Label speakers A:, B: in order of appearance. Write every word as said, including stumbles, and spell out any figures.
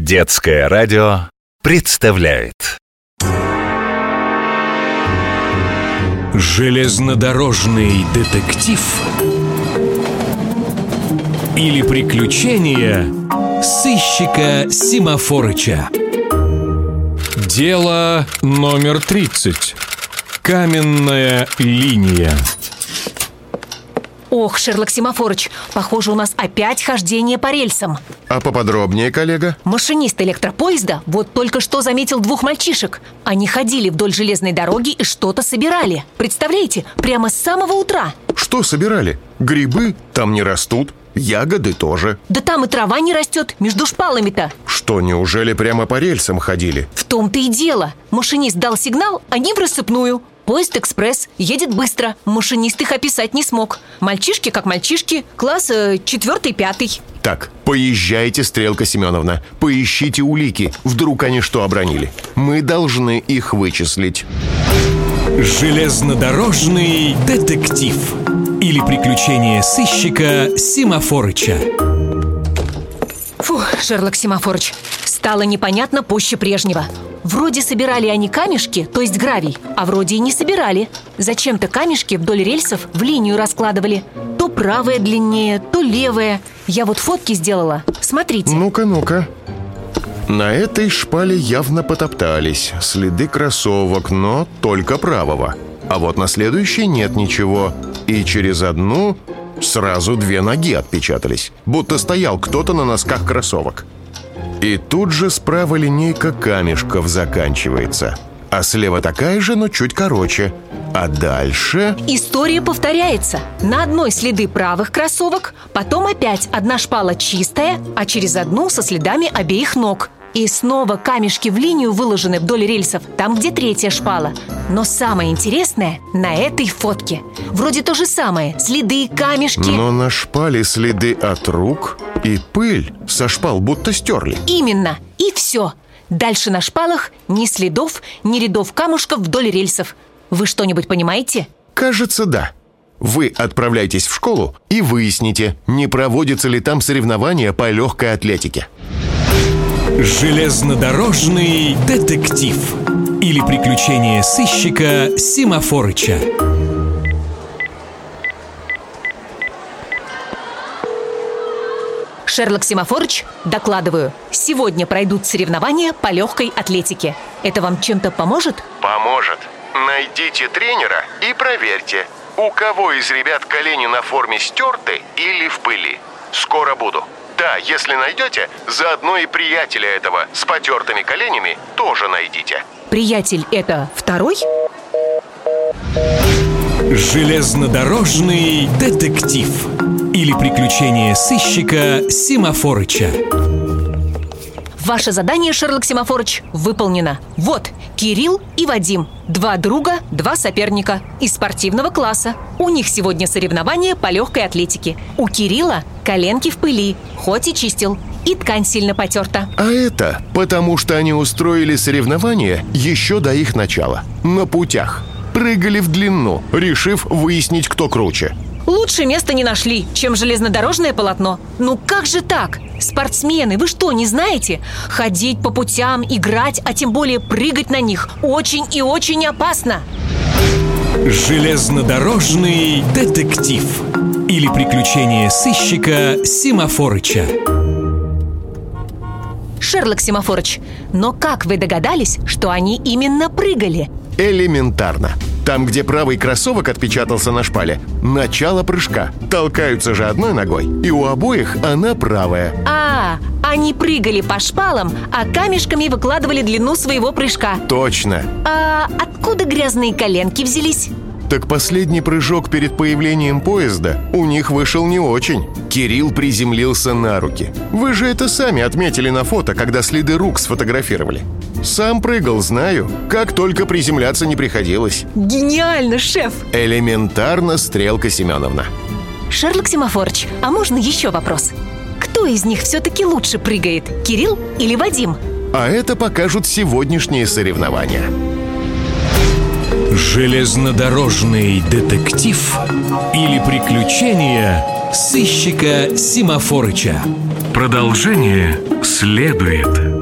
A: Детское радио представляет
B: Железнодорожный детектив или приключения сыщика Семафорыча. Дело номер тридцать. Каменная линия.
C: Ох, Шерлок Семафорыч, похоже, у нас опять хождение по рельсам.
D: А поподробнее, коллега?
C: Машинист электропоезда вот только что заметил двух мальчишек. Они ходили вдоль железной дороги и что-то собирали. Представляете, прямо с самого утра.
D: Что собирали? Грибы там не растут, ягоды тоже.
C: Да там и трава не растет между шпалами-то.
D: Что, неужели прямо по рельсам ходили?
C: В том-то и дело. Машинист дал сигнал, они в рассыпную. Поезд «Экспресс» едет быстро. Машинист их описать не смог. Мальчишки как мальчишки, класс э, четвертый-пятый.
D: Так, поезжайте, Стрелка Семеновна. Поищите улики, вдруг они что обронили. Мы должны их вычислить.
B: Железнодорожный детектив или приключения сыщика Семафорыча.
C: Фу, Шерлок Семафорыч, стало непонятно пуще прежнего. Вроде собирали они камешки, то есть гравий, а вроде и не собирали. Зачем-то камешки вдоль рельсов в линию раскладывали. То правая длиннее, то левая. Я вот фотки сделала. Смотрите.
D: Ну-ка, ну-ка. На этой шпале явно потоптались. Следы кроссовок, но только правого. А вот на следующей нет ничего. И через одну сразу две ноги отпечатались. Будто стоял кто-то на носках кроссовок. И тут же справа линейка камешков заканчивается. А слева такая же, но чуть короче. А дальше...
C: История повторяется. На одной следы правых кроссовок, потом опять одна шпала чистая, а через одну со следами обеих ног. И снова камешки в линию выложены вдоль рельсов, там, где третья шпала. Но самое интересное на этой фотке. Вроде то же самое, следы, камешки.
D: Но на шпале следы от рук и пыль со шпал будто стерли.
C: Именно, и все. Дальше на шпалах ни следов, ни рядов камушков вдоль рельсов. Вы что-нибудь понимаете?
D: Кажется, да. Вы отправляйтесь в школу и выясните, не проводятся ли там соревнования по легкой атлетике.
B: Железнодорожный детектив или приключения сыщика Семафорыча.
C: Шерлок Семафорыч, докладываю. Сегодня пройдут соревнования по легкой атлетике. Это вам чем-то поможет?
D: Поможет. Найдите тренера и проверьте, у кого из ребят колени на форме стерты или в пыли. Скоро буду. Да, если найдете, заодно и приятеля этого с потертыми коленями тоже найдите.
C: Приятель — это второй?
B: Железнодорожный детектив или приключения сыщика Семафорыча.
C: Ваше задание, Шерлок Семафорыч, выполнено. Вот, Кирилл и Вадим. Два друга, два соперника из спортивного класса. У них сегодня соревнования по легкой атлетике. У Кирилла коленки в пыли, хоть и чистил. И ткань сильно потерта.
D: А это потому, что они устроили соревнования еще до их начала. На путях. Прыгали в длину, решив выяснить, кто круче.
C: Лучше места не нашли, чем железнодорожное полотно. Ну как же так? Спортсмены, вы что, не знаете? Ходить по путям, играть, а тем более прыгать на них очень и очень опасно.
B: Железнодорожный детектив или приключения сыщика Семафорыча.
C: Шерлок Семафорыч, но как вы догадались, что они именно прыгали?
D: Элементарно. Там, где правый кроссовок отпечатался на шпале, начало прыжка. Толкаются же одной ногой, и у обоих она правая.
C: А, они прыгали по шпалам, а камешками выкладывали длину своего прыжка.
D: Точно.
C: А откуда грязные коленки взялись?
D: Так последний прыжок перед появлением поезда у них вышел не очень. Кирилл приземлился на руки. Вы же это сами отметили на фото, когда следы рук сфотографировали. Сам прыгал, знаю. Как только приземляться не приходилось.
C: Гениально, шеф!
D: Элементарно, Стрелка Семеновна.
C: Шерлок Семафорыч, а можно еще вопрос? Кто из них все-таки лучше прыгает, Кирилл или Вадим?
D: А это покажут сегодняшние соревнования.
B: Железнодорожный детектив или приключения сыщика Семафорыча. Продолжение следует.